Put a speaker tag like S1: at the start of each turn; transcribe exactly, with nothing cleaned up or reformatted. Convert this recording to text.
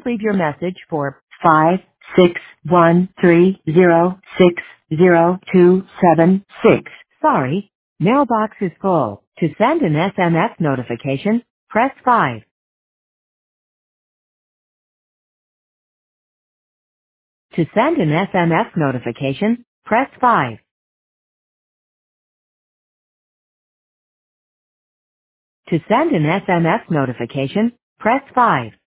S1: leave your message for five six one three zero six zero two seven six. Sorry, mailbox is full. To send an S M S notification, press five. To send an S M S notification, press five. To send an S M S notification, press five.